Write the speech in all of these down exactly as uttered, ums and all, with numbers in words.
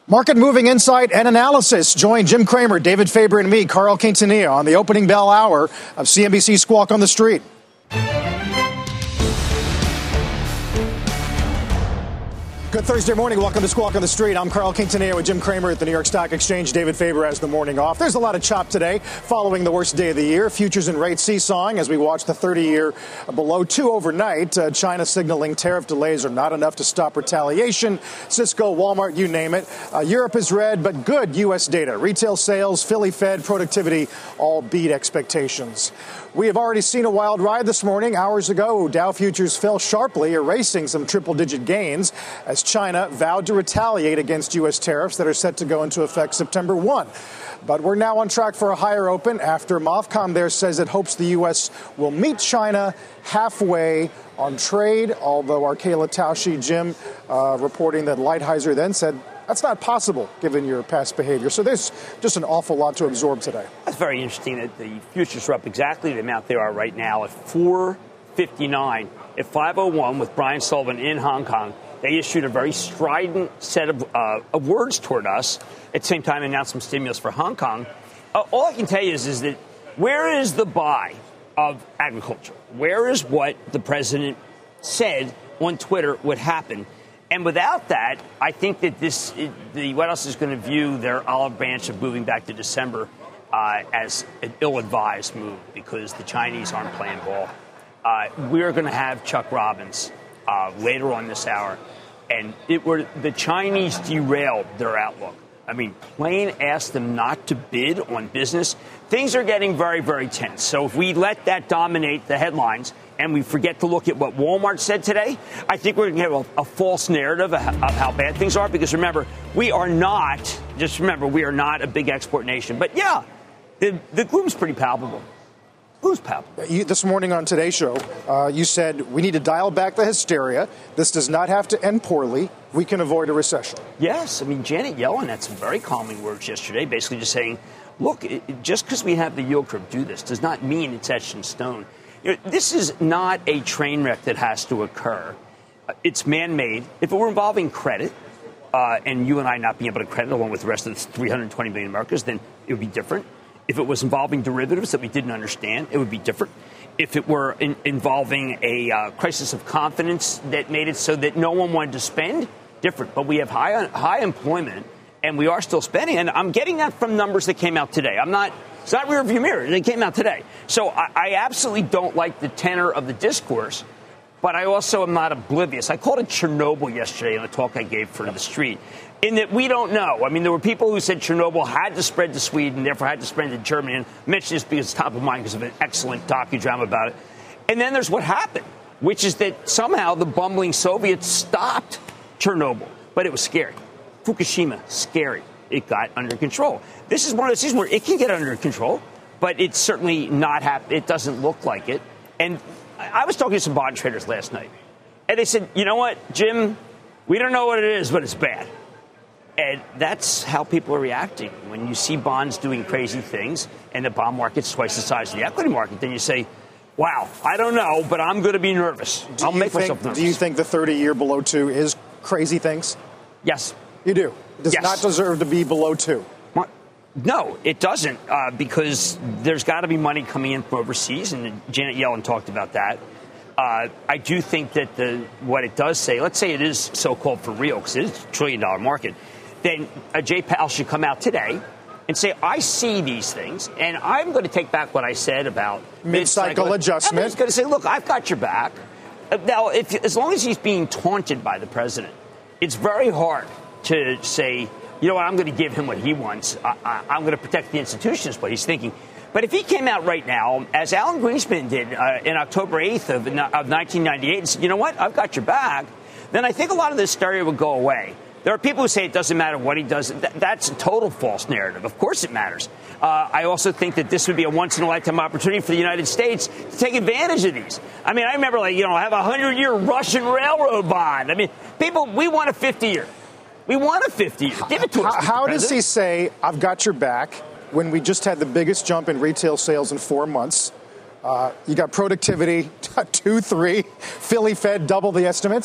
Market moving insight and analysis. Join Jim Cramer, David Faber, and me, Carl Quintanilla, on the opening bell hour of C N B C Squawk on the Street. Good Thursday morning. Welcome to Squawk on the Street. I'm Carl Quintanilla with Jim Cramer at the New York Stock Exchange. David Faber has the morning off. There's a lot of chop today following the worst day of the year. Futures and rates seesawing as we watch the thirty-year below two overnight. Uh, China signaling tariff delays are not enough to stop retaliation. Cisco, Walmart, you name it. Uh, Europe is red, but good U S data. Retail sales, Philly Fed, productivity all beat expectations. We have already seen a wild ride this morning. Hours ago, Dow futures fell sharply, erasing some triple-digit gains as China vowed to retaliate against U S tariffs that are set to go into effect September first. But we're now on track for a higher open after MOFCOM there says it hopes the U S will meet China halfway on trade, although our Kayla Tausche, Jim, uh, reporting that Lighthizer then said that's not possible given your past behavior. So there's just an awful lot to absorb today. That's very interesting that the futures are up exactly the amount they are right now at four fifty-nine. At five oh one with Brian Sullivan in Hong Kong, they issued a very strident set of, uh, of words toward us. At the same time, announced some stimulus for Hong Kong. Uh, all I can tell you is, is that where is the buy of agriculture? Where is what the president said on Twitter would happen? And without that, I think that this, the White House is going to view their olive branch of moving back to December uh, as an ill-advised move because the Chinese aren't playing ball. Uh, we're going to have Chuck Robbins uh, later on this hour, and it were the Chinese derailed their outlook. I mean, plain asked them not to bid on business. Things are getting very, very tense. So if we let that dominate the headlines and we forget to look at what Walmart said today, I think we're going to have a, a false narrative of, of how bad things are. Because remember, we are not, just remember, we are not a big export nation. But yeah, the, the gloom's pretty palpable. Gloom's palpable. You, this morning on Today's Show, uh, you said we need to dial back the hysteria. This does not have to end poorly. We can avoid a recession. Yes. I mean, Janet Yellen had some very calming words yesterday, basically just saying, look, it, just because we have the yield curve do this does not mean it's etched in stone. You know, this is not a train wreck that has to occur. Uh, it's man-made. If it were involving credit, uh, and you and I not being able to credit along with the rest of the three hundred twenty million Americans, then it would be different. If it was involving derivatives that we didn't understand, it would be different. If it were in, involving a uh, crisis of confidence that made it so that no one wanted to spend, different. But we have high high employment, and we are still spending. And I'm getting that from numbers that came out today. I'm not. It's not rear view mirror. They came out today. So I, I absolutely don't like the tenor of the discourse, but I also am not oblivious. I called it Chernobyl yesterday in the talk I gave for the street, in that we don't know. I mean, there were people who said Chernobyl had to spread to Sweden, therefore had to spread to Germany, and I mentioned this because it's top of mind because of an excellent docudrama about it. And then there's what happened, which is that somehow the bumbling Soviets stopped Chernobyl, but it was scary. Fukushima, scary. It got under control. This is one of those things where it can get under control, but it's certainly not happening. It doesn't look like it. And I was talking to some bond traders last night, and they said, you know what, Jim, we don't know what it is, but it's bad. And that's how people are reacting. When you see bonds doing crazy things and the bond market's twice the size of the equity market, then you say, wow, I don't know, but I'm going to be nervous. Do I'll make think, myself nervous. Do you think the thirty-year below two is crazy things? Yes. You do? It does yes. not deserve to be below two? No, it doesn't, uh, because there's got to be money coming in from overseas, and Janet Yellen talked about that. Uh, I do think that the what it does say, let's say it is so-called for real, because it is a trillion-dollar market, then uh, Jay Powell should come out today and say, I see these things, and I'm going to take back what I said about mid-cycle, mid-cycle adjustment. I'm just going to say, look, I've got your back. Uh, now, if, as long as he's being taunted by the president, it's very hard to say, you know what, I'm going to give him what he wants. I, I, I'm going to protect the institutions, what he's thinking. But if he came out right now, as Alan Greenspan did uh, in October eighth of, of nineteen ninety-eight, and said, you know what, I've got your back, then I think a lot of this hysteria would go away. There are people who say it doesn't matter what he does. Th- that's a total false narrative. Of course it matters. Uh, I also think that this would be a once-in-a-lifetime opportunity for the United States to take advantage of these. I mean, I remember, like, you know, have a hundred-year Russian railroad bond. I mean, people, we want a fifty-year. We want a fifty-year. Give it to us. How does he say, I've got your back, when we just had the biggest jump in retail sales in four months? Uh, you got productivity, two, three. Philly Fed double the estimates.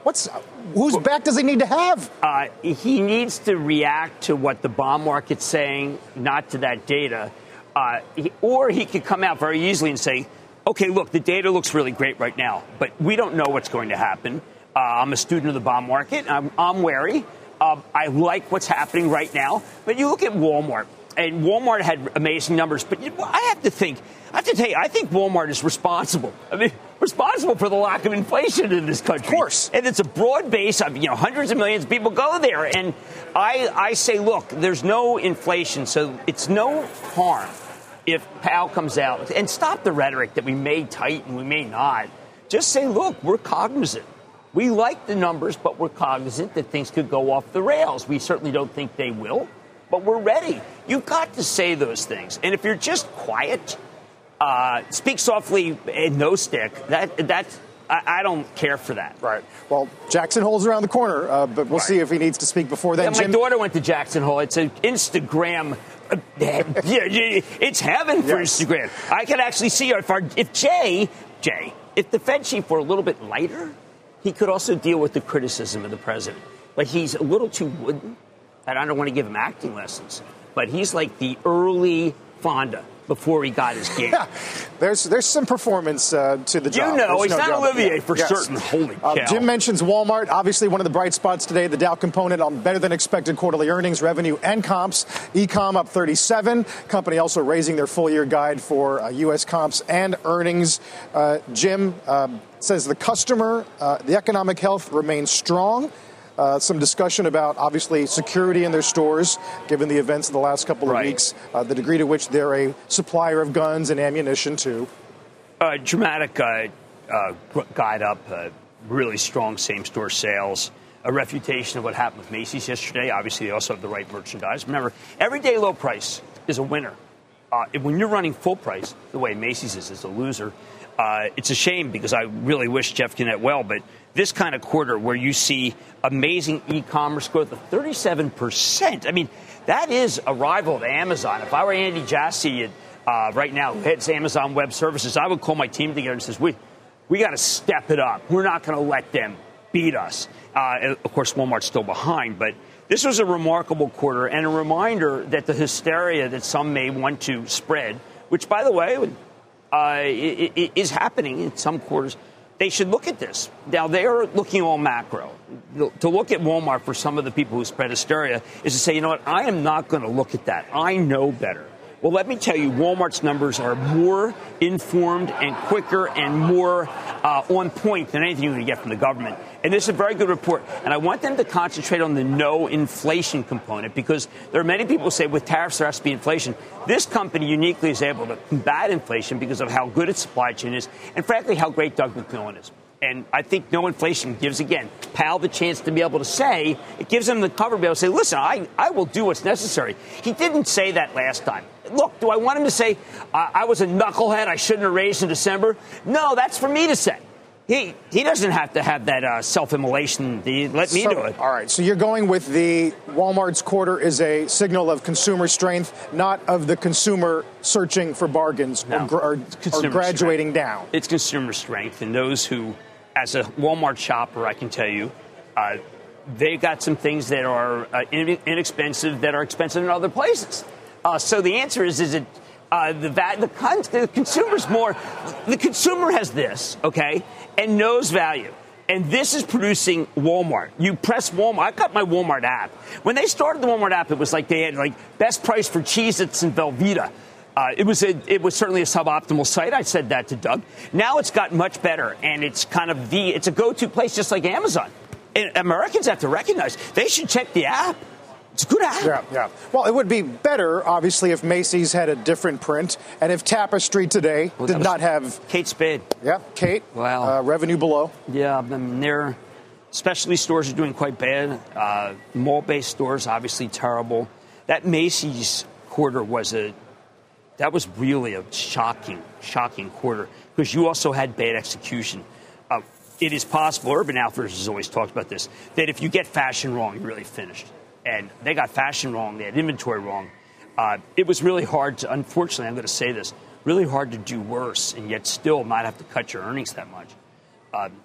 What's whose back does he need to have? Uh, he needs to react to what the bond market's saying, not to that data. Uh, he, or he could come out very easily and say, okay, look, the data looks really great right now, but we don't know what's going to happen. Uh, I'm a student of the bond market. I'm, I'm wary. Uh, I like what's happening right now. But you look at Walmart, and Walmart had amazing numbers. But you know, I have to think, I have to tell you, I think Walmart is responsible. I mean, responsible for the lack of inflation in this country. Of course. And it's a broad base of, you know, hundreds of millions of people go there. And I, I say, look, there's no inflation, so it's no harm if Powell comes out and stop the rhetoric that we may tighten, we may not. Just say, look, we're cognizant. We like the numbers, but we're cognizant that things could go off the rails. We certainly don't think they will, but we're ready. You've got to say those things. And if you're just quiet, uh, speak softly and no stick, that that's I, I don't care for that. Right. Well, Jackson Hole's around the corner, uh, but we'll right. see if he needs to speak before then. Yeah, my Jim? daughter went to Jackson Hole. It's an Instagram. Uh, yeah, it's heaven for yes. Instagram. I can actually see if, our, if Jay, Jay, if the Fed chief were a little bit lighter, he could also deal with the criticism of the president. But he's a little too wooden, and I don't want to give him acting lessons. But he's like the early Fonda before he got his gig. Yeah, there's there's some performance uh, to the job. You know, there's he's no not job. Olivier Yeah. for yes. certain. Holy cow. Uh, Jim mentions Walmart, obviously one of the bright spots today. The Dow component on better than expected quarterly earnings, revenue, and comps. E-com up thirty-seven. Company also raising their full year guide for uh, U S comps and earnings. Uh, Jim uh, says the customer, uh, the economic health remains strong. Uh, some discussion about, obviously, security in their stores, given the events of the last couple of right. weeks, uh, the degree to which they're a supplier of guns and ammunition, too. Uh, dramatic uh, uh, guide up, uh, really strong same-store sales, a refutation of what happened with Macy's yesterday. Obviously, they also have the right merchandise. Remember, everyday low price is a winner. Uh, when you're running full price, the way Macy's is, is a loser. Uh, it's a shame because I really wish Jeff Gennett well, but this kind of quarter where you see amazing e-commerce growth of thirty-seven percent. I mean, that is a rival to Amazon. If I were Andy Jassy uh, right now, who heads Amazon Web Services, I would call my team together and says, we, we got to step it up. We're not going to let them beat us. Uh, of course, Walmart's still behind, but this was a remarkable quarter and a reminder that the hysteria that some may want to spread, which, by the way, uh, is happening in some quarters, they should look at this. Now, they are looking all macro. To look at Walmart for some of the people who spread hysteria is to say, you know what, I am not going to look at that. I know better. Well, let me tell you, Walmart's numbers are more informed and quicker and more uh, on point than anything you can get from the government. And this is a very good report. And I want them to concentrate on the no inflation component because there are many people who say with tariffs there has to be inflation. This company uniquely is able to combat inflation because of how good its supply chain is and, frankly, how great Doug McMillon is. And I think no inflation gives, again, Powell the chance to be able to say, it gives him the cover to be able to say, listen, I, I will do what's necessary. He didn't say that last time. Look, do I want him to say, uh, I was a knucklehead, I shouldn't have raised in December? No, that's for me to say. He he doesn't have to have that uh, self-immolation. Let me so, do it. All right. So you're going with the Walmart's quarter is a signal of consumer strength, not of the consumer searching for bargains no, or, or, or graduating strength. down. It's consumer strength. And those who, as a Walmart shopper, I can tell you, uh, they've got some things that are uh, inexpensive that are expensive in other places. Uh, so the answer is, is it uh, the, the, con- the consumer's more, the consumer has this, okay, and knows value. And this is producing Walmart. You press Walmart. I've got my Walmart app. When they started the Walmart app, it was like they had like best price for Cheez-Its and Velveeta. Uh, it was a, it was certainly a suboptimal site. I said that to Doug. Now it's gotten much better, and it's kind of the it's a go-to place, just like Amazon. And Americans have to recognize they should check the app. It's a good app. Yeah, yeah. Well, it would be better, obviously, if Macy's had a different print, and if Tapestry today well, did not have Kate Spade. Yeah, Kate. Wow. Uh, revenue below. Yeah, I mean, their specialty stores are doing quite bad. Uh, mall-based stores, obviously terrible. That Macy's quarter was a That was really a shocking, shocking quarter because you also had bad execution. Uh, it is possible, Urban Outfitters has always talked about this, that if you get fashion wrong, you're really finished. And they got fashion wrong, they had inventory wrong. Uh, it was really hard to, unfortunately, I'm going to say this, really hard to do worse and yet still not have to cut your earnings that much. Uh,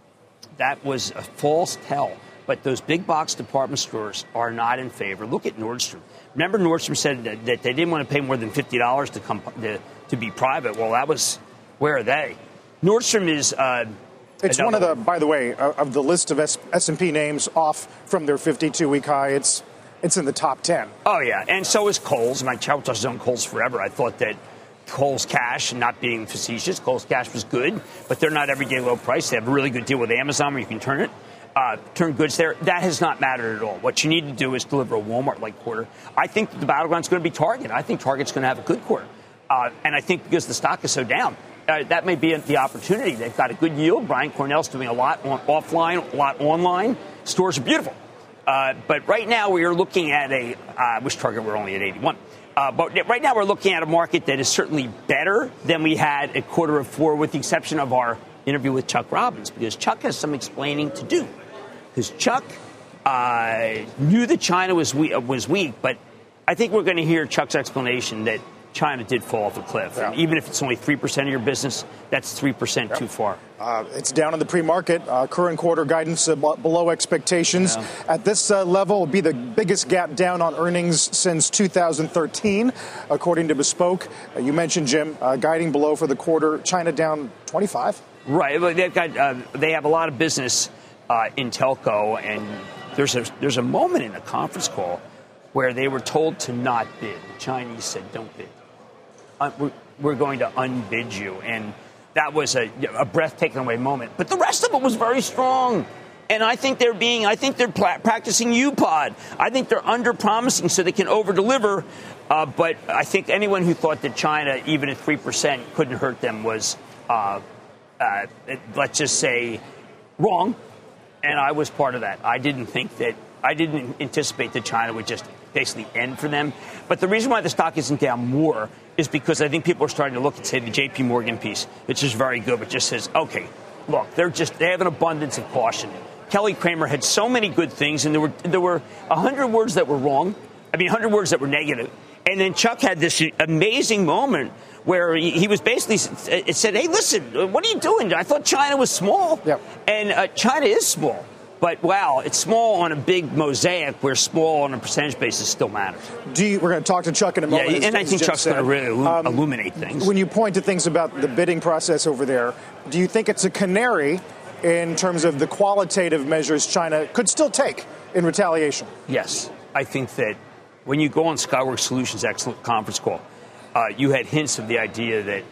that was a false tell. But those big box department stores are not in favor. Look at Nordstrom. Remember, Nordstrom said that, that they didn't want to pay more than fifty dollars to come to, to be private. Well, that was, where are they? Nordstrom is. Uh, it's one of the, by the way, uh, of the list of S and P names off from their fifty-two week high. It's it's in the top ten. Oh yeah, and so is Kohl's. My child has owned Kohl's forever. I thought that Kohl's Cash, not being facetious, Kohl's Cash was good, but they're not everyday low price. They have a really good deal with Amazon where you can turn it. Uh, turn goods there. That has not mattered at all. What you need to do is deliver a Walmart-like quarter. I think the battleground is going to be Target. I think Target's going to have a good quarter. Uh, and I think because the stock is so down, uh, that may be the opportunity. They've got a good yield. Brian Cornell's doing a lot on offline, a lot online. Stores are beautiful. Uh, but right now we are looking at a, uh, I wish Target were only at eighty-one. Uh, but right now we're looking at a market that is certainly better than we had a quarter of four, with the exception of our interview with Chuck Robbins, because Chuck has some explaining to do. Because Chuck uh, knew that China was we- was weak, but I think we're going to hear Chuck's explanation that China did fall off a cliff. Yeah. And even if it's only three percent of your business, that's three percent yep. too far. Uh, it's down in the pre-market. Uh, current quarter guidance uh, below expectations. Yeah. At this uh, level, it will be the biggest gap down on earnings since two thousand thirteen, according to Bespoke. Uh, you mentioned, Jim, uh, guiding below for the quarter. China down twenty-five. Right. Well, they've got uh, they have a lot of business uh, in telco, and there's a there's a moment in the conference call where they were told to not bid. The Chinese said, "Don't bid. Uh, we're, we're going to unbid you," and that was a, a breathtaking away moment. But the rest of it was very strong. And I think they're being, I think they're pla- practicing U Pod. I think they're under-promising so they can over-deliver. Uh, but I think anyone who thought that China, even at three percent, couldn't hurt them was, uh, uh, let's just say, wrong. And I was part of that. I didn't think that, I didn't anticipate that China would just basically end for them. But the reason why the stock isn't down more is because I think people are starting to look and say the J P Morgan piece, which is very good, but just says, okay, look, they're just, they have an abundance of caution. Kelly Kramer had so many good things, and there were there were one hundred words that were wrong. I mean, one hundred words that were negative. And then Chuck had this amazing moment where he, he was basically it said, hey, listen, what are you doing? I thought China was small. Yep. And uh, China is small. But, wow, it's small on a big mosaic where small on a percentage basis still matters. Do you, we're going to talk to Chuck in a moment. Yeah, and I think Chuck's going to really um, illuminate things. When you point to things about the bidding process over there, do you think it's a canary in terms of the qualitative measures China could still take in retaliation? Yes. I think that when you go on Skyworks Solutions' excellent conference call, uh, you had hints of the idea that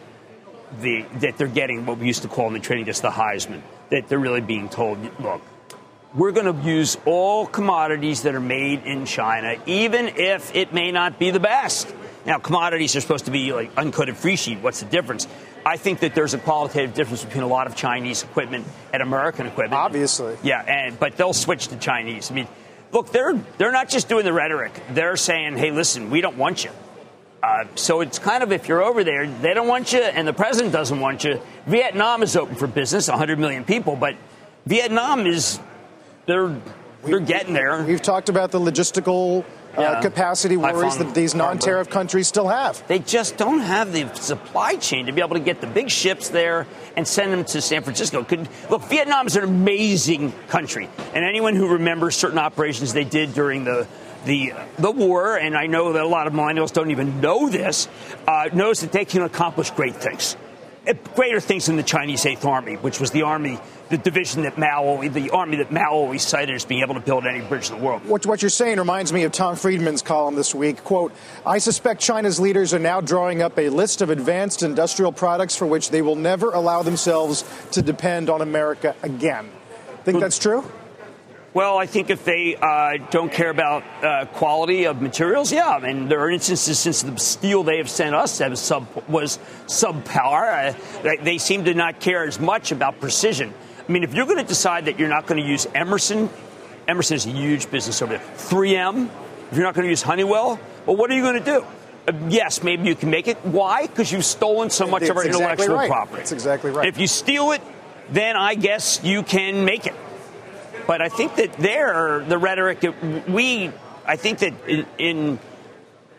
the that they're getting what we used to call in the trading just the Heisman, that they're really being told, look, we're going to use all commodities that are made in China, even if it may not be the best. Now, commodities are supposed to be like uncoated free sheet. What's the difference? I think that there's a qualitative difference between a lot of Chinese equipment and American equipment. Obviously. Yeah, and but they'll switch to Chinese. I mean, look, they're they're not just doing the rhetoric. They're saying, hey, listen, we don't want you. Uh, so it's kind of, if you're over there, they don't want you, and the president doesn't want you. Vietnam is open for business, one hundred million people, but Vietnam is... They're they're getting there. We've talked about the logistical uh, yeah. capacity worries that these non-tariff harbor. countries still have. They just don't have the supply chain to be able to get the big ships there and send them to San Francisco. Could, look, Vietnam is an amazing country, and anyone who remembers certain operations they did during the the the war, and I know that a lot of millennials don't even know this, uh, knows that they can accomplish great things. Greater things than the Chinese Eighth Army, which was the army, the division that Mao, the army that Mao always cited as being able to build any bridge in the world. What, what you're saying reminds me of Tom Friedman's column this week. Quote, I suspect China's leaders are now drawing up a list of advanced industrial products for which they will never allow themselves to depend on America again. Think that's true? Well, I think if they uh, don't care about uh, quality of materials, yeah. I mean, there are instances since the steel they have sent us have sub, was subpar. Uh, they, they seem to not care as much about precision. I mean, if you're going to decide that you're not going to use Emerson, Emerson is a huge business over there. three M, if you're not going to use Honeywell, well, what are you going to do? Uh, yes, maybe you can make it. Why? Because you've stolen so much it's of our exactly intellectual right. property. That's exactly right. If you steal it, then I guess you can make it. But I think that there, the rhetoric, we, I think that in, in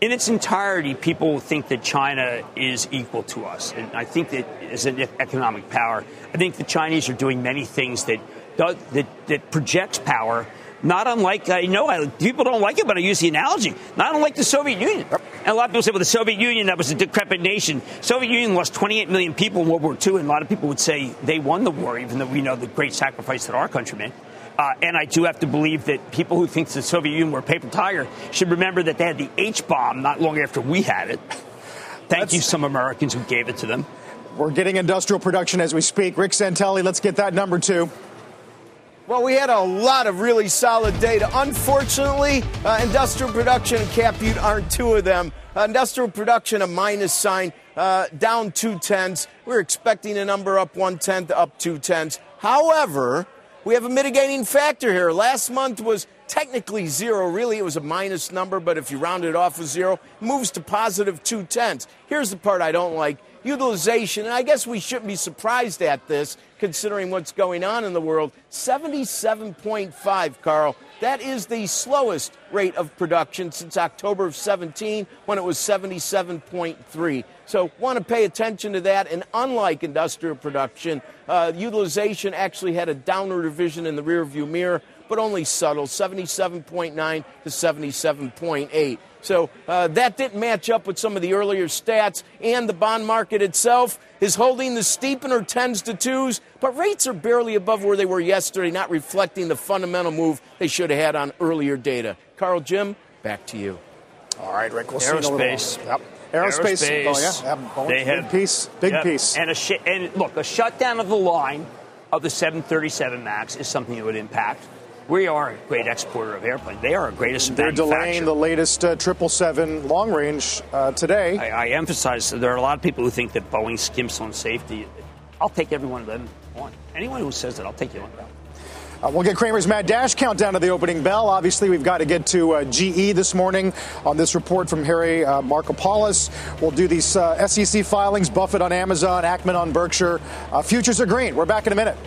in its entirety, people think that China is equal to us. And I think that as an economic power, I think the Chinese are doing many things that does, that, that projects power, not unlike, I know I, people don't like it, but I use the analogy, not unlike the Soviet Union. And a lot of people say, well, the Soviet Union, that was a decrepit nation. Soviet Union lost twenty-eight million people in World War Two, and a lot of people would say they won the war, even though we know the great sacrifice that our country made. Uh, and I do have to believe that people who think the Soviet Union were a paper tiger should remember that they had the H-bomb not long after we had it. Thank That's, you, some Americans who gave it to them. We're getting industrial production as we speak. Rick Santelli, let's get that number two. Well, we had a lot of really solid data. Unfortunately, uh, industrial production and Cap Butte aren't two of them. Uh, industrial production, a minus sign, uh, down two tenths. We're expecting a number up one tenth, up two tenths. However, we have a mitigating factor here. Last month was technically zero. Really, it was a minus number, but if you round it off with zero, it moves to positive two tenths. Here's the part I don't like. Utilization, and I guess we shouldn't be surprised at this, considering what's going on in the world. seventy-seven point five, Carl. That is the slowest rate of production since October of seventeen, when it was seventy-seven point three. So want to pay attention to that. And unlike industrial production, uh, utilization actually had a downward revision in the rearview mirror, but only subtle, seventy-seven point nine to seventy-seven point eight. So uh, that didn't match up with some of the earlier stats, and the bond market itself is holding the steepener tens to twos, but rates are barely above where they were yesterday, not reflecting the fundamental move they should have had on earlier data. Carl, Jim, back to you. All right, Rick, we'll Aerospace. see you in a little. Yep. Aerospace. Aerospace. Oh, yeah. yeah. They big have, piece. Big yep. piece. And, a sh- and look, a shutdown of the line of the seven thirty-seven MAX is something that would impact. We are a great exporter of airplanes. They are our greatest They're manufacturer. They're delaying the latest uh, triple seven long range uh, today. I, I emphasize that there are a lot of people who think that Boeing skimps on safety. I'll take every one of them on. Anyone who says that, I'll take you on that. Uh, we'll get Cramer's Mad Dash countdown to the opening bell. Obviously, we've got to get to uh, G E this morning on this report from Harry uh, Markopoulos. We'll do these uh, S E C filings, Buffett on Amazon, Ackman on Berkshire. Uh, futures are green. We're back in a minute.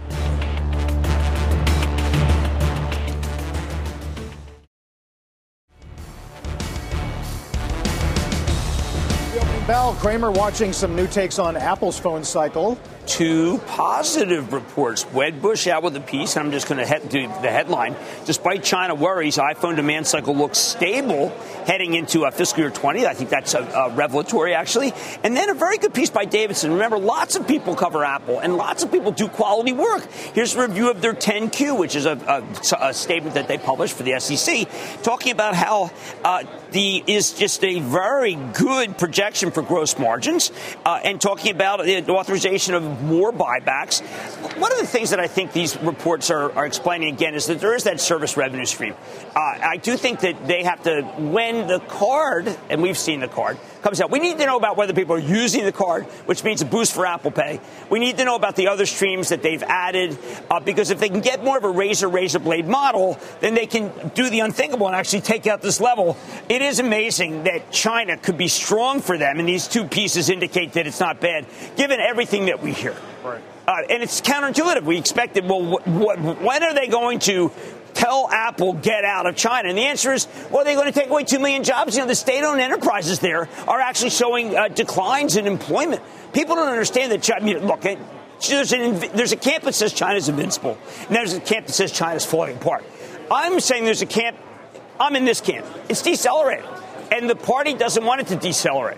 Bell, Cramer watching some new takes on Apple's phone cycle. Two positive reports. Wedbush out with a piece, and I'm just going to he- do the headline. Despite China worries, iPhone demand cycle looks stable heading into uh, fiscal year twenty. I think that's a, a revelatory, actually. And then a very good piece by Davidson. Remember, lots of people cover Apple, and lots of people do quality work. Here's a review of their ten Q, which is a, a, a statement that they published for the S E C, talking about how uh, the is just a very good projection for gross margins, uh, and talking about the authorization of more buybacks. One of the things that I think these reports are, are explaining again is that there is that service revenue stream. Uh, I do think that they have to, when the card, and we've seen the card, comes out, we need to know about whether people are using the card, which means a boost for Apple Pay. We need to know about the other streams that they've added, uh, because if they can get more of a razor, razor blade model, then they can do the unthinkable and actually take out this level. It is amazing that China could be strong for them, and these two pieces indicate that it's not bad, given everything that we hear. Right. Uh, and it's counterintuitive. We expected, well, wh- wh- when are they going to tell Apple get out of China? And the answer is, well, they're going to take away two million jobs. You know, the state-owned enterprises there are actually showing uh, declines in employment. People don't understand that China, I mean, look, there's, an, there's a camp that says China's invincible, and there's a camp that says China's falling apart. I'm saying there's a camp, I'm in this camp. It's decelerating. And the party doesn't want it to decelerate.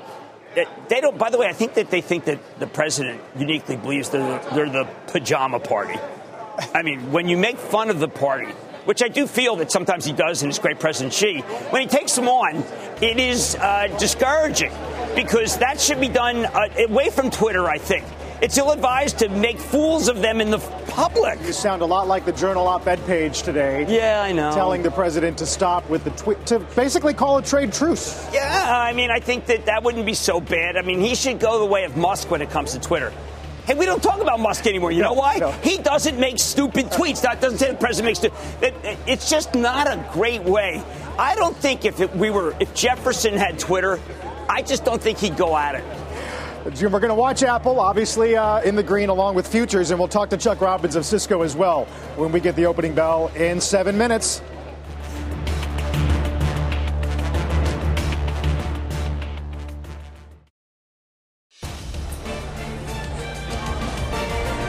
They don't. By the way, I think that they think that the president uniquely believes they're, they're the pajama party. I mean, when you make fun of the party, which I do feel that sometimes he does, and it's great President Xi, when he takes them on, it is uh, discouraging, because that should be done uh, away from Twitter, I think. It's ill-advised to make fools of them in the public. You sound a lot like the Journal op-ed page today. Yeah, I know. Telling the president to stop with the tweet, to basically call a trade truce. Yeah, I mean, I think that that wouldn't be so bad. I mean, he should go the way of Musk when it comes to Twitter. Hey, we don't talk about Musk anymore. You no, know why? No. He doesn't make stupid tweets. That doesn't say the president makes stupid. It's just not a great way. I don't think if it, we were, if Jefferson had Twitter, I just don't think he'd go at it. Jim, we're going to watch Apple, obviously, uh, in the green along with futures, and we'll talk to Chuck Robbins of Cisco as well when we get the opening bell in seven minutes.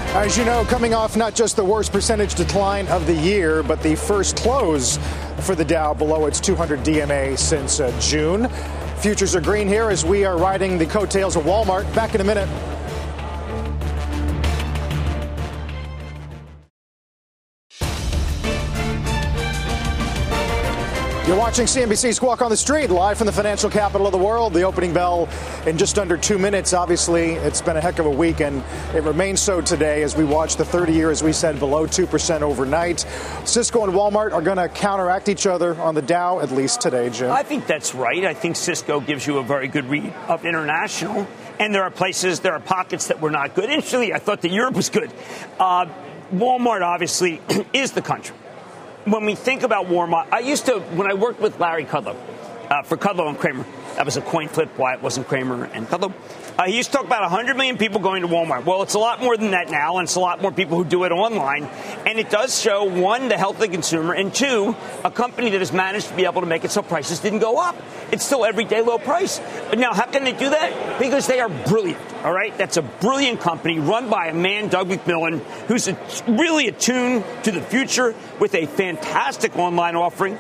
As you know, coming off not just the worst percentage decline of the year, but the first close for the Dow below its two hundred D M A since uh, June. Futures are green here as we are riding the coattails of Walmart. Back in a minute. You're watching C N B C Squawk on the Street, live from the financial capital of the world. The opening bell in just under two minutes. Obviously, it's been a heck of a week, and it remains so today as we watch the thirty-year, as we said, below two percent overnight. Cisco and Walmart are going to counteract each other on the Dow, at least today, Jim. I think that's right. I think Cisco gives you a very good read of international, and there are places, there are pockets that were not good. Initially, I thought that Europe was good. Uh, Walmart, obviously, is the country. When we think about Walmart, I used to, when I worked with Larry Kudlow, uh, for Kudlow and Kramer, that was a coin flip, why it wasn't Kramer and Kudlow. Uh, he used to talk about one hundred million people going to Walmart. Well, it's a lot more than that now, and it's a lot more people who do it online. And it does show, one, the health of the consumer, and two, a company that has managed to be able to make it so prices didn't go up. It's still everyday low price. But now, how can they do that? Because they are brilliant, all right? That's a brilliant company run by a man, Doug McMillon, who's a, really attuned to the future with a fantastic online offering.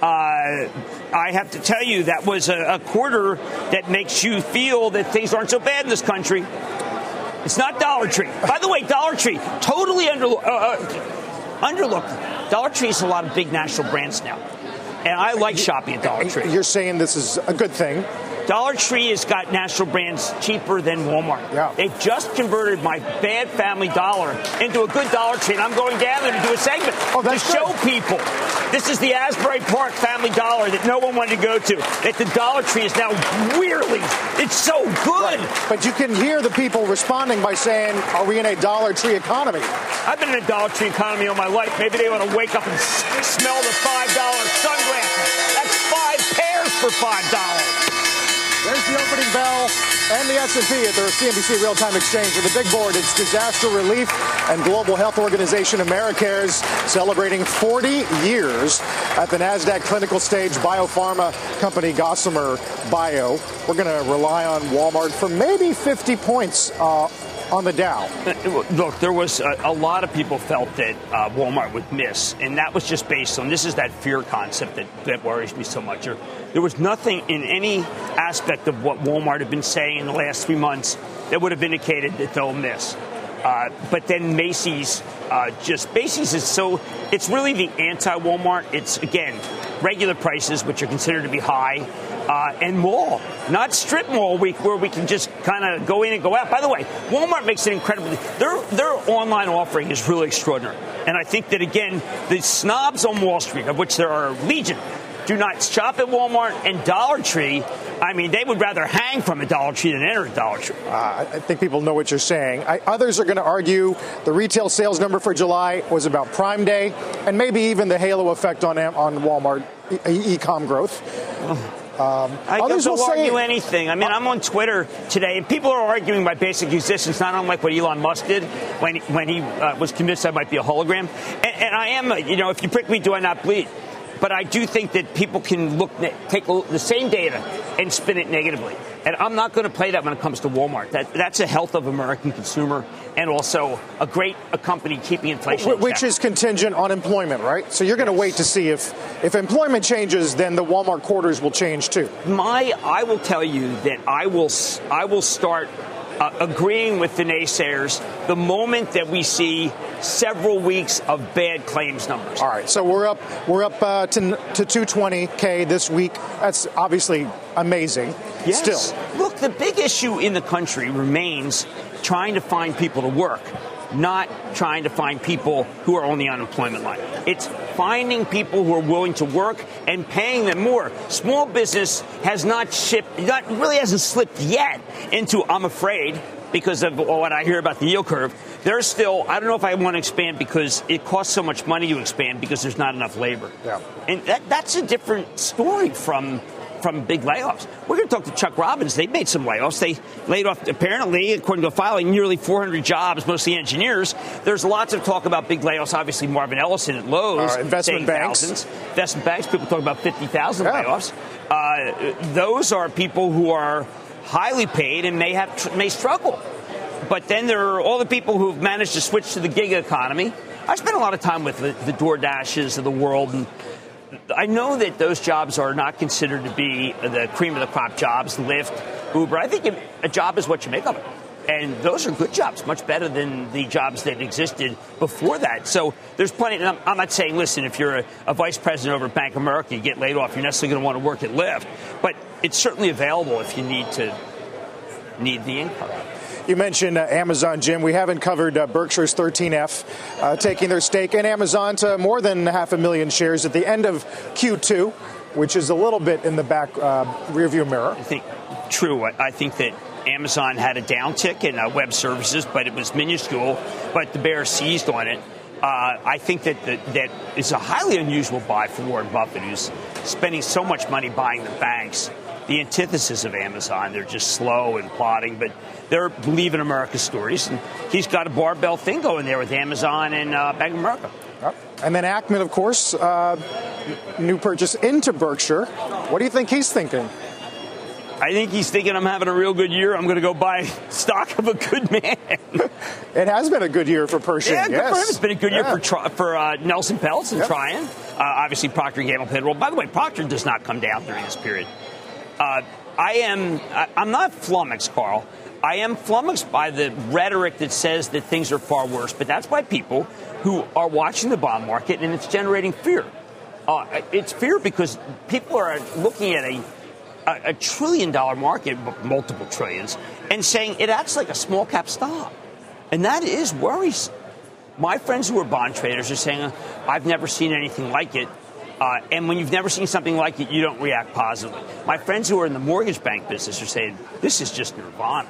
Uh, I have to tell you, that was a, a quarter that makes you feel that things aren't so bad in this country. It's not Dollar Tree. By the way, Dollar Tree, totally under, uh, uh, underlooked. Dollar Tree is a lot of big national brands now. And I like shopping at Dollar Tree. You're saying this is a good thing. Dollar Tree has got national brands cheaper than Walmart. Yeah. They've just converted my bad Family Dollar into a good Dollar Tree, and I'm going down there to do a segment oh, to good. show people this is the Asbury Park Family Dollar that no one wanted to go to. That the Dollar Tree is now weirdly, it's so good. Right. But you can hear the people responding by saying, are we in a Dollar Tree economy? I've been in a Dollar Tree economy all my life. Maybe they want to wake up and s- smell the five dollar sunglasses. That's five pairs for five dollars. There's the opening bell and the S and P at the C N B C Real-Time Exchange. With the big board, it's Disaster Relief and Global Health Organization Americares celebrating forty years at the NASDAQ clinical stage biopharma company Gossamer Bio. We're going to rely on Walmart for maybe fifty points uh, on the Dow. Look, there was a, a lot of people felt that uh, Walmart would miss, and that was just based on, this is that fear concept that, that worries me so much. There, there was nothing in any aspect of what Walmart had been saying in the last three months that would have indicated that they'll miss. Uh, but then Macy's, uh, just, Macy's is so, it's really the anti-Walmart. It's, again, regular prices, which are considered to be high, uh, and mall, not strip mall week where we can just kind of go in and go out. By the way, Walmart makes it incredibly, their, their online offering is really extraordinary. And I think that, again, the snobs on Wall Street, of which there are legion, do not shop at Walmart and Dollar Tree. I mean, they would rather hang from a Dollar Tree than enter a Dollar Tree. Uh, I think people know what you're saying. I, others are going to argue the retail sales number for July was about Prime Day and maybe even the halo effect on on Walmart e- e-com growth. Um, I don't argue say, anything. I mean, I'm on Twitter today, and people are arguing my basic existence, not unlike what Elon Musk did when, when he uh, was convinced I might be a hologram. And, and I am, you know, if you prick me, do I not bleed? But I do think that people can look, take the same data and spin it negatively. And I'm not going to play that when it comes to Walmart. That, that's a health of American consumer and also a great a company keeping inflation in check. Which is contingent on employment, right? So you're going to yes. wait to see if, if employment changes, then the Walmart quarters will change too. My, I will tell you that I will, I will start Uh, agreeing with the naysayers the moment that we see several weeks of bad claims numbers. All right, so we're up we're up uh, to to two twenty K this week. That's obviously amazing. Yes. Still, look, the big issue in the country remains trying to find people to work, not trying to find people who are on the unemployment line. It's finding people who are willing to work and paying them more. Small business has not shipped, not really hasn't slipped yet into, I'm afraid, because of what I hear about the yield curve. They're still, I don't know if I want to expand because it costs so much money to expand because there's not enough labor. Yeah. And that, that's a different story from from big layoffs. We're going to talk to Chuck Robbins. They made some layoffs. They laid off, apparently, according to a filing, nearly four hundred jobs, mostly engineers. There's lots of talk about big layoffs. Obviously, Marvin Ellison at Lowe's. Uh, investment banks. Thousands. Investment banks. People talk about fifty thousand yeah. layoffs. Uh, those are people who are highly paid and may have may struggle. but then there are all the people who've managed to switch to the gig economy. I spent a lot of time with the, the DoorDashes of the world, and I know that those jobs are not considered to be the cream of the crop jobs, Lyft, Uber. I think a job is what you make of it. And those are good jobs, much better than the jobs that existed before that. So there's plenty. And I'm, I'm not saying, listen, if you're a, a vice president over at Bank of America, you get laid off, you're necessarily going to want to work at Lyft. But it's certainly available if you need to need the income. You mentioned uh, Amazon, Jim. We haven't covered uh, Berkshire's thirteen F, uh, taking their stake in Amazon to more than half a million shares at the end of Q two, which is a little bit in the back uh, rearview mirror. I think true. I, I think that Amazon had a downtick in uh, web services, but it was minuscule. But the bear seized on it. Uh, I think that the, that is a highly unusual buy for Warren Buffett, who's spending so much money buying the banks. The antithesis of Amazon. They're just slow and plodding, but they're believe in America stories. And he's got a barbell thing going there with Amazon and uh, Bank of America. Yep. And then Ackman, of course, uh, new purchase into Berkshire. What do you think he's thinking? I think he's thinking, I'm having a real good year. I'm going to go buy stock of a good man. It has been a good year for Pershing. Yeah, good yes. for him. It's been a good yeah. year for for uh, Nelson Peltz and yep. Trian. Uh, obviously, Procter and Gamble played a role. By the way, Procter does not come down during this period. Uh, I am. I, I'm not flummoxed, Carl. I am flummoxed by the rhetoric that says that things are far worse. But that's by people who are watching the bond market, and it's generating fear. Uh, it's fear because people are looking at a a, a trillion dollar market, multiple trillions, and saying it acts like a small cap stock. And that is worrisome. My friends who are bond traders are saying, I've never seen anything like it. Uh, and when you've never seen something like it, you don't react positively. My friends who are in the mortgage bank business are saying, this is just nirvana.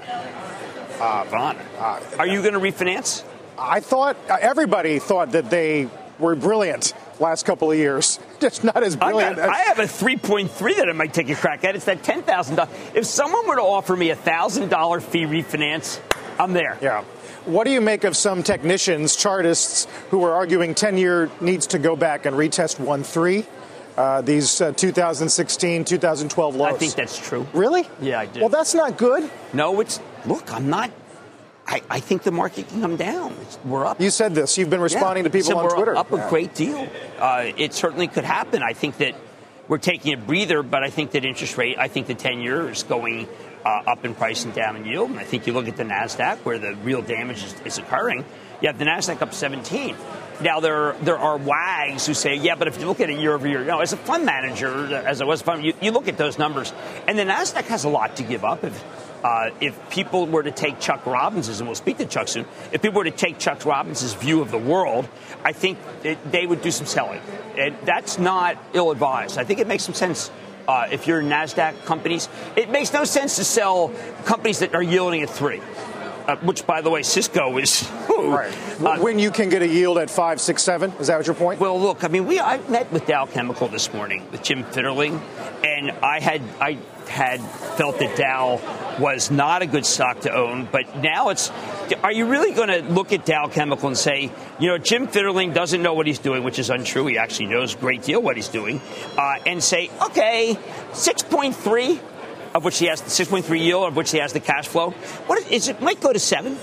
Uh, nirvana. Uh, are you going to refinance? I thought, uh, everybody thought that they were brilliant last couple of years. Just not as brilliant. I, got, I have a three point three that I might take a crack at. It's that ten thousand dollars. If someone were to offer me a one thousand dollars fee refinance, I'm there. Yeah. What do you make of some technicians, chartists, who are arguing ten-year needs to go back and retest one point three? Uh, these uh, two thousand sixteen, two thousand twelve lows. I think that's true. Really? Yeah, I do. Well, that's not good. No, it's, look, I'm not, I, I think the market can come down. It's, we're up. You said this. You've been responding yeah. to people so on we're Twitter. up yeah. a great deal. Uh, it certainly could happen. I think that we're taking a breather, but I think that interest rate, I think the ten-year is going uh, up in price and down in yield. And I think you look at the NASDAQ where the real damage is, is occurring. You have the NASDAQ up seventeen. Now, there there are wags who say, yeah, but if you look at it year over year, you know, as a fund manager, as I was a fund, you, you look at those numbers. And the NASDAQ has a lot to give up. If uh, if people were to take Chuck Robinson's, and we'll speak to Chuck soon, if people were to take Chuck Robinson's view of the world, I think it, they would do some selling. And that's not ill-advised. I think it makes some sense. Uh, if you're NASDAQ companies, it makes no sense to sell companies that are yielding at three. Uh, which, by the way, Cisco is. Right. Uh, when you can get a yield at five, six, seven, is that what your point? Well, look, I mean, we I met with Dow Chemical this morning with Jim Fitterling, and I had I had felt that Dow was not a good stock to own, but now it's. Are you really going to look at Dow Chemical and say, you know, Jim Fitterling doesn't know what he's doing, which is untrue. He actually knows a great deal what he's doing, uh, and say, okay, six point three. Of which he has the six point three yield, of which he has the cash flow. What is it? Might go to seven,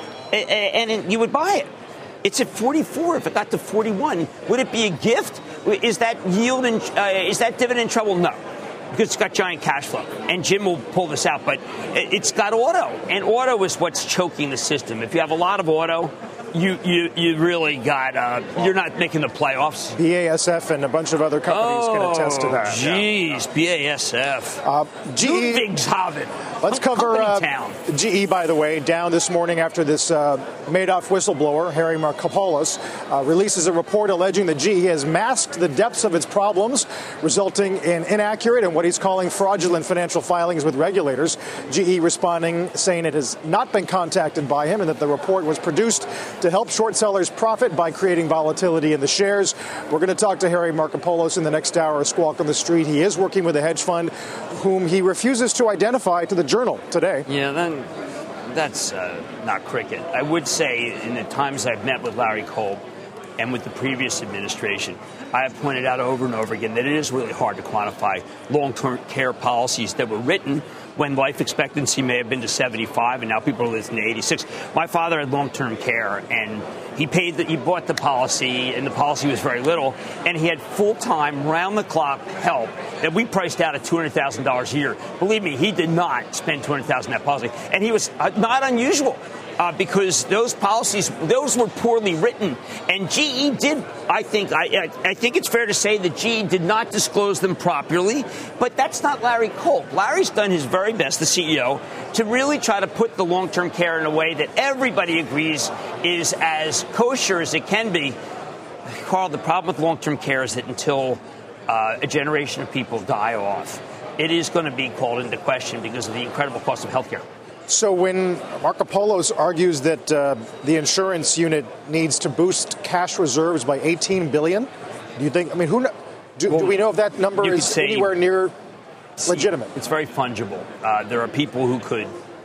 and, and you would buy it. It's at forty-four. If it got to forty-one, would it be a gift? Is that yield and uh, is that dividend trouble? No, because it's got giant cash flow, and Jim will pull this out. But it's got auto, and auto is what's choking the system. If you have a lot of auto, you you you really got uh, you're not making the playoffs. B A S F and a bunch of other companies oh, can attest to that. Jeez, yeah. B A S F. Uh, G E. Ludwigshafen. Let's cover uh, G E, by the way, down this morning after this uh, Madoff whistleblower, Harry Markopolos, uh, releases a report alleging that G E has masked the depths of its problems, resulting in inaccurate and what he's calling fraudulent financial filings with regulators. G E responding, saying it has not been contacted by him and that the report was produced to help short sellers profit by creating volatility in the shares. We're going to talk to Harry Markopolos in the next hour of Squawk on the Street. He is working with a hedge fund whom he refuses to identify to the Journal today. Yeah, then that's uh, not cricket. I would say in the times I've met with Larry Kolb and with the previous administration, I have pointed out over and over again that it is really hard to quantify long-term care policies that were written when life expectancy may have been to seventy-five, and now people are living to eighty-six. My father had long-term care, and he paid the, he bought the policy, and the policy was very little, and he had full-time, round-the-clock help that we priced out at two hundred thousand dollars a year. Believe me, he did not spend two hundred thousand dollars on that policy, and he was uh, not unusual. Uh, because those policies, those were poorly written. And G E did, I think, I, I, I think it's fair to say that G E did not disclose them properly. But that's not Larry Culp. Larry's done his very best, the C E O, to really try to put the long-term care in a way that everybody agrees is as kosher as it can be. Carl, the problem with long-term care is that until uh, a generation of people die off, it is going to be called into question because of the incredible cost of health care. So when Marco Polos argues that uh, the insurance unit needs to boost cash reserves by eighteen billion dollars, do you think, I mean, who do, well, do we know if that number is say, anywhere near legitimate? It's very fungible. Uh, there are people who could,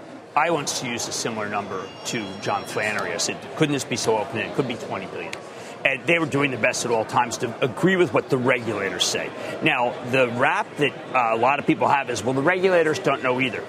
I once used a similar number to John Flannery. I said, couldn't this be so open? It could be twenty billion dollars. And they were doing their best at all times to agree with what the regulators say. Now, the rap that uh, a lot of people have is, well, the regulators don't know either.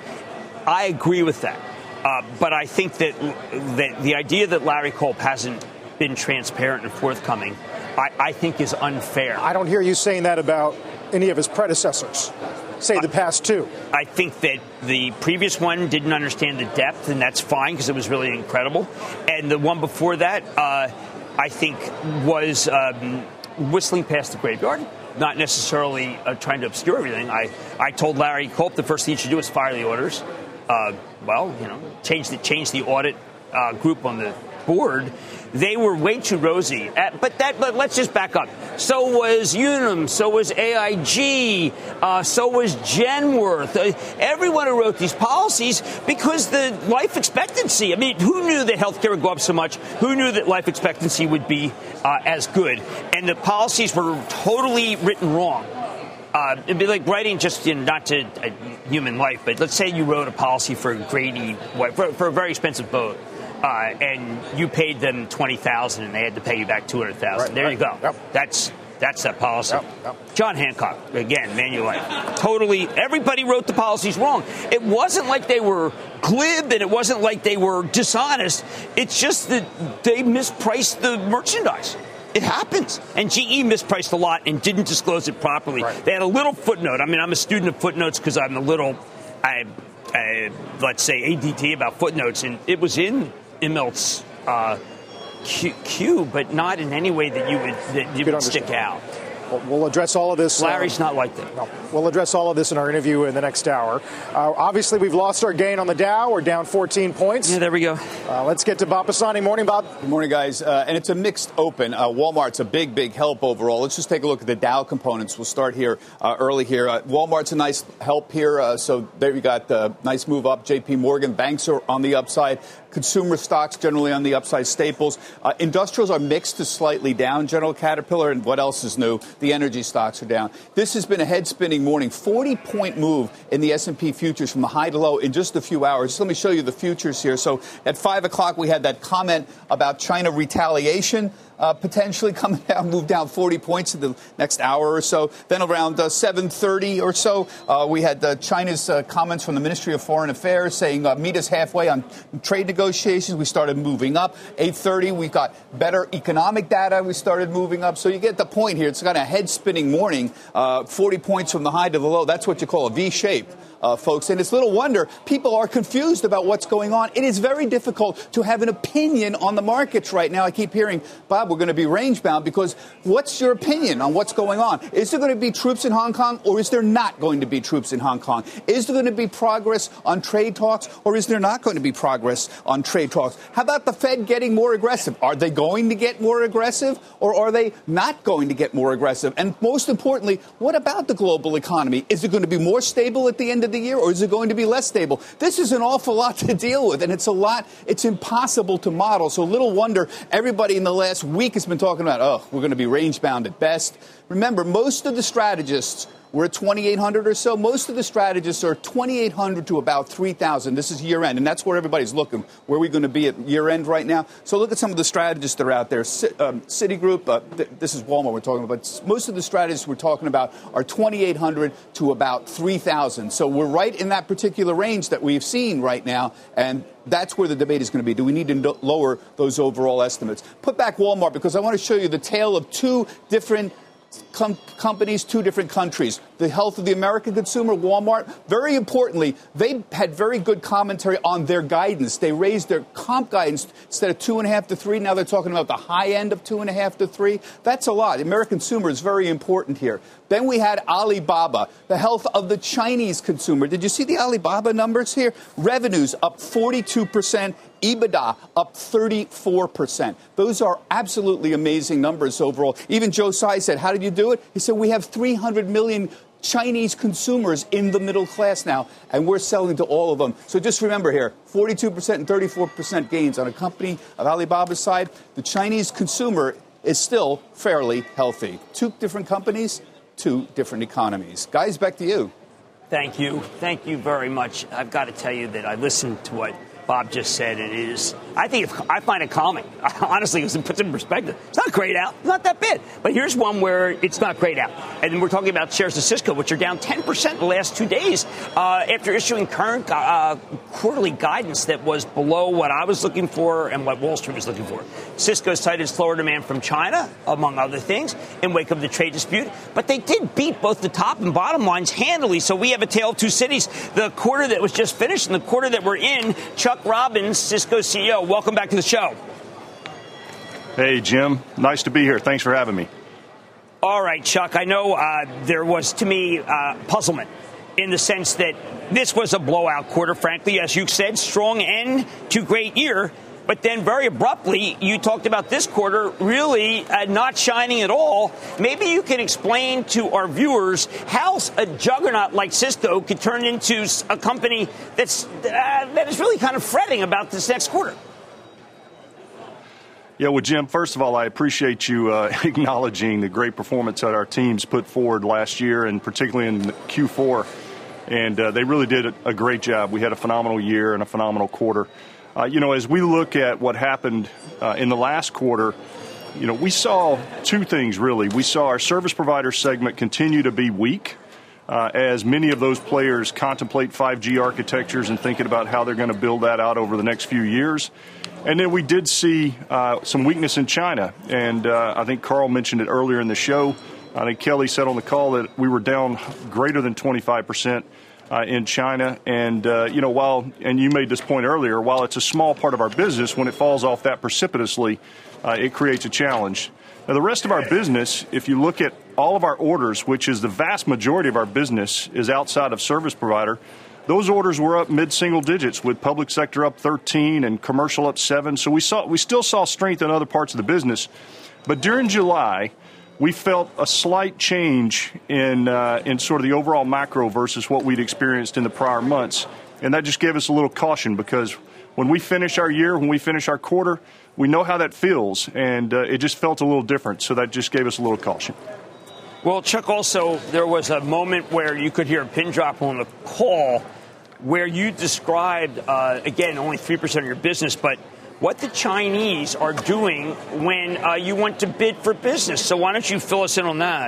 I agree with that. Uh, but I think that, that the idea that Larry Culp hasn't been transparent and forthcoming, I, I think is unfair. I don't hear you saying that about any of his predecessors, say the past two. I think that the previous one didn't understand the depth, and that's fine because it was really incredible. And the one before that, uh, I think, was um, whistling past the graveyard. Not necessarily uh, trying to obscure everything. I, I told Larry Culp the first thing he should do is fire the auditors. Uh, well, you know, change the change the audit uh, group on the board. They were way too rosy. At, but that, but let's just back up. So was Unum. So was A I G. Uh, so was Genworth. Uh, everyone who wrote these policies because the life expectancy. I mean, who knew that healthcare would go up so much? Who knew that life expectancy would be uh, as good? And the policies were totally written wrong. Uh, it'd be like writing just, you know, not to uh, human life, but let's say you wrote a policy for a Grady, for, for a very expensive boat, uh, and you paid them twenty thousand dollars and they had to pay you back two hundred thousand dollars. Right, there right. you go. Yep. That's that's that policy. Yep, yep. John Hancock, again, Manulife. Totally, everybody wrote the policies wrong. It wasn't like they were glib and it wasn't like they were dishonest. It's just that they mispriced the merchandise. It happens. And G E mispriced a lot and didn't disclose it properly. Right. They had a little footnote. I mean, I'm a student of footnotes because I'm a little, I, I, let's say, A D T about footnotes. And it was in Immelt's uh, Q, Q, but not in any way that you would, that you would stick out. We'll address all of this. Larry's uh, not like that. No. We'll address all of this in our interview in the next hour. Uh, obviously, we've lost our gain on the Dow. We're down fourteen points. Yeah, there we go. Uh, let's get to Bob Pisani. Morning, Bob. Good morning, guys. Uh, and it's a mixed open. Uh, Walmart's a big, big help overall. Let's just take a look at the Dow components. We'll start here uh, early here. Uh, Walmart's a nice help here. Uh, so there we got a uh, nice move up. J P Morgan, banks are on the upside. Consumer stocks generally on the upside. Staples. Uh, industrials are mixed to slightly down. General Caterpillar and what else is new? The energy stocks are down. This has been a head-spinning morning. forty-point move in the S and P futures from the high to low in just a few hours. Just let me show you the futures here. So at five o'clock, we had that comment about China retaliation. Uh, potentially coming down, move down forty points in the next hour or so. Then around uh, seven thirty or so, uh, we had uh, China's uh, comments from the Ministry of Foreign Affairs saying, uh, meet us halfway on trade negotiations. We started moving up. eight thirty, we got better economic data. We started moving up. So you get the point here. It's got a head-spinning morning, uh, forty points from the high to the low. That's what you call a V-shape. Uh, folks, and it's little wonder people are confused about what's going on. It is very difficult to have an opinion on the markets right now. I keep hearing, Bob, we're going to be range bound because what's your opinion on what's going on? Is there going to be troops in Hong Kong or is there not going to be troops in Hong Kong? Is there going to be progress on trade talks or is there not going to be progress on trade talks? How about the Fed getting more aggressive? Are they going to get more aggressive or are they not going to get more aggressive? And most importantly, what about the global economy? Is it going to be more stable at the end of the year, or is it going to be less stable? This is an awful lot to deal with, and it's a lot, it's impossible to model. So little wonder everybody in the last week has been talking about, oh, we're going to be range bound at best. Remember, most of the strategists we're at twenty-eight hundred or so. Most of the strategists are twenty-eight hundred to about three thousand. This is year end, and that's where everybody's looking. Where are we going to be at year end right now? So look at some of the strategists that are out there. C- um, Citigroup, uh, th- this is Walmart we're talking about. But most of the strategists we're talking about are twenty-eight hundred to about three thousand. So we're right in that particular range that we've seen right now, and that's where the debate is going to be. Do we need to no- lower those overall estimates? Put back Walmart because I want to show you the tale of two different Com- companies, two different countries. The health of the American consumer, Walmart, very importantly, they had very good commentary on their guidance. They raised their comp guidance instead of two and a half to three. Now they're talking about the high end of two and a half to three. That's a lot. The American consumer is very important here. Then we had Alibaba, the health of the Chinese consumer. Did you see the Alibaba numbers here? Revenues up forty-two percent. EBITDA up thirty-four percent. Those are absolutely amazing numbers overall. Even Joe Tsai said, how did you do it? He said, we have three hundred million Chinese consumers in the middle class now, and we're selling to all of them. So just remember here, forty-two percent and thirty-four percent gains on a company of Alibaba's side. The Chinese consumer is still fairly healthy. Two different companies, two different economies. Guys, back to you. Thank you. Thank you very much. I've got to tell you that I listened to what Bob just said, and it is, I think, it's, I find it calming. Honestly, it puts it in perspective. It's not great out. It's not that bad. But here's one where it's not great out. And we're talking about shares of Cisco, which are down ten percent in the last two days uh, after issuing current uh, quarterly guidance that was below what I was looking for and what Wall Street was looking for. Cisco cited slower demand from China, among other things, in wake of the trade dispute. But they did beat both the top and bottom lines handily. So we have a tale of two cities. The quarter that was just finished and the quarter that we're in, Chuck Robbins, Cisco C E O, welcome back to the show. Hey, Jim. Nice to be here. Thanks for having me. All right, Chuck. I know uh, there was, to me, uh, puzzlement in the sense that this was a blowout quarter, frankly, as you said, strong end to great year. But then very abruptly, you talked about this quarter really uh, not shining at all. Maybe you can explain to our viewers how a juggernaut like Cisco could turn into a company that's uh, that is really kind of fretting about this next quarter. Yeah, well, Jim, first of all, I appreciate you uh, acknowledging the great performance that our teams put forward last year, and particularly in Q four. And uh, they really did a great job. We had a phenomenal year and a phenomenal quarter. Uh, you know, as we look at what happened uh, in the last quarter, you know, we saw two things, really. We saw our service provider segment continue to be weak uh, as many of those players contemplate five G architectures and thinking about how they're going to build that out over the next few years. And then we did see uh, some weakness in China. And uh, I think Carl mentioned it earlier in the show. I think Kelly said on the call that we were down greater than twenty-five percent. Uh, in China. And, uh, you know, while, and you made this point earlier, while it's a small part of our business, when it falls off that precipitously, uh, it creates a challenge. Now, the rest of our business, if you look at all of our orders, which is the vast majority of our business is outside of service provider, those orders were up mid-single digits, with public sector up thirteen and commercial up seven. So we saw, we still saw strength in other parts of the business. But during July, we felt a slight change in uh, in sort of the overall macro versus what we'd experienced in the prior months. And that just gave us a little caution, because when we finish our year, when we finish our quarter, we know how that feels. And uh, it just felt a little different. So that just gave us a little caution. Well, Chuck, also, there was a moment where you could hear a pin drop on the call where you described, uh, again, only three percent of your business, but what the Chinese are doing when uh, you want to bid for business. So why don't you fill us in on that?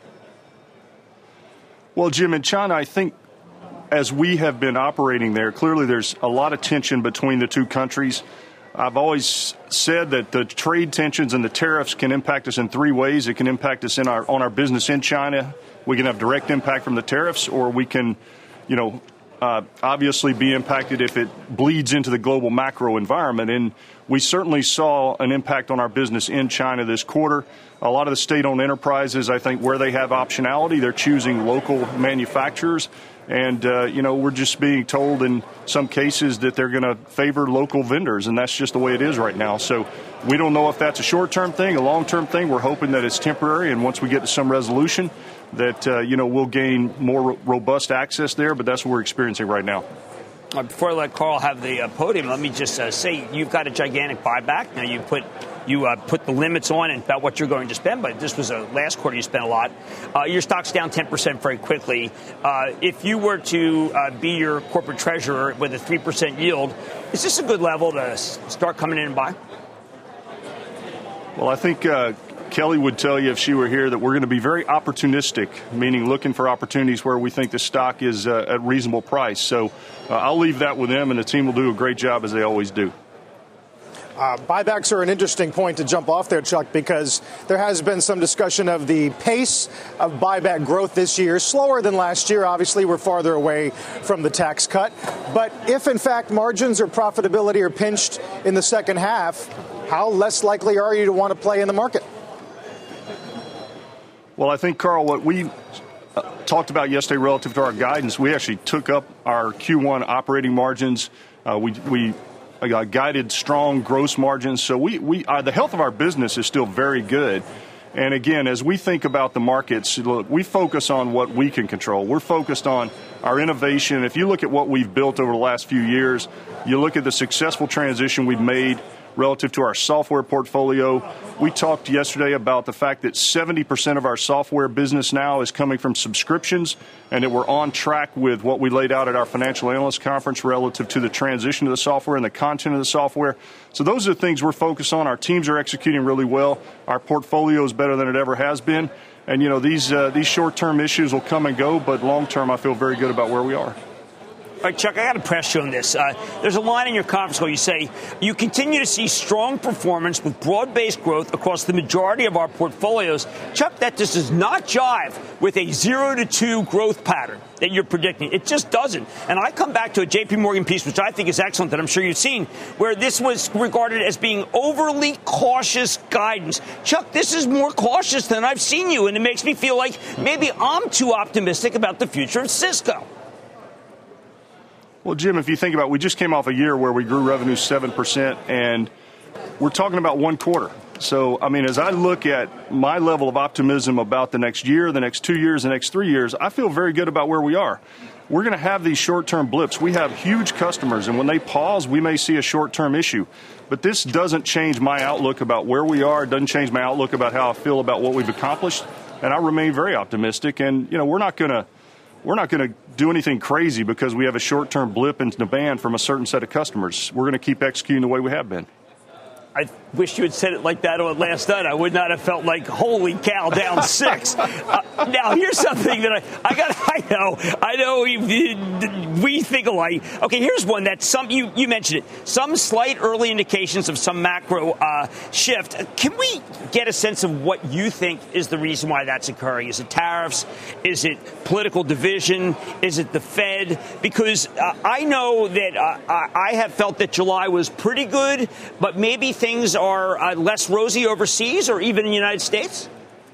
Well, Jim, in China, I think as we have been operating there, clearly there's a lot of tension between the two countries. I've always said that the trade tensions and the tariffs can impact us in three ways. It can impact us in our on our business in China. We can have direct impact from the tariffs, or we can, you know, Uh, obviously be impacted if it bleeds into the global macro environment. And we certainly saw an impact on our business in China this quarter. A lot of the state-owned enterprises, I think, where they have optionality, they're choosing local manufacturers. And, uh, you know, we're just being told in some cases that they're going to favor local vendors, and that's just the way it is right now. So we don't know if that's a short-term thing, a long-term thing. We're hoping that it's temporary, and once we get to some resolution, that, uh, you know, we'll gain more ro- robust access there, but that's what we're experiencing right now. Uh, before I let Carl have the uh, podium, let me just uh, say you've got a gigantic buyback. Now you put you uh, put the limits on and about what you're going to spend, but this was a last quarter you spent a lot. Uh, your stock's down ten percent very quickly. Uh, if you were to uh, be your corporate treasurer with a three percent yield, is this a good level to s- start coming in and buy? Well, I think uh, Kelly would tell you if she were here that we're going to be very opportunistic, meaning looking for opportunities where we think the stock is uh, at reasonable price. So uh, I'll leave that with them, and the team will do a great job as they always do. Uh, buybacks are an interesting point to jump off there, Chuck, because there has been some discussion of the pace of buyback growth this year, slower than last year. Obviously, we're farther away from the tax cut. But if, in fact, margins or profitability are pinched in the second half, how less likely are you to want to play in the market? Well, I think, Carl, what we uh, talked about yesterday relative to our guidance, we actually took up our Q one operating margins. Uh, we we uh, guided strong gross margins. So we, we uh, the health of our business is still very good. And again, as we think about the markets, look, we focus on what we can control. We're focused on our innovation. If you look at what we've built over the last few years, you look at the successful transition we've made relative to our software portfolio. We talked yesterday about the fact that seventy percent of our software business now is coming from subscriptions, and that we're on track with what we laid out at our financial analyst conference relative to the transition to the software and the content of the software. So those are the things we're focused on. Our teams are executing really well. Our portfolio is better than it ever has been. And, you know, these uh, these short-term issues will come and go, but long-term I feel very good about where we are. All right, Chuck, I got to press you on this. Uh, there's a line in your conference call. You say you continue to see strong performance with broad-based growth across the majority of our portfolios. Chuck, that just does not jive with a zero to two growth pattern that you're predicting. It just doesn't. And I come back to a J P Morgan piece, which I think is excellent, that I'm sure you've seen, where this was regarded as being overly cautious guidance. Chuck, this is more cautious than I've seen you, and it makes me feel like maybe I'm too optimistic about the future of Cisco. Well, Jim, if you think about it, we just came off a year where we grew revenue seven percent, and we're talking about one quarter. So, I mean, as I look at my level of optimism about the next year, the next two years, the next three years, I feel very good about where we are. We're going to have these short-term blips. We have huge customers, and when they pause, we may see a short-term issue. But this doesn't change my outlook about where we are. It doesn't change my outlook about how I feel about what we've accomplished. And I remain very optimistic. And, you know, we're not going to We're not going to do anything crazy because we have a short-term blip in demand from a certain set of customers. We're going to keep executing the way we have been. I wish you had said it like that on last night. I would not have felt like, holy cow, down six. Uh, now, here's something that I, I got. I know, I know we, we think alike. Okay, here's one that some you, you mentioned it. Some slight early indications of some macro uh, shift. Can we get a sense of what you think is the reason why that's occurring? Is it tariffs? Is it political division? Is it the Fed? Because uh, I know that uh, I have felt that July was pretty good, but maybe things are uh, less rosy overseas or even in the United States?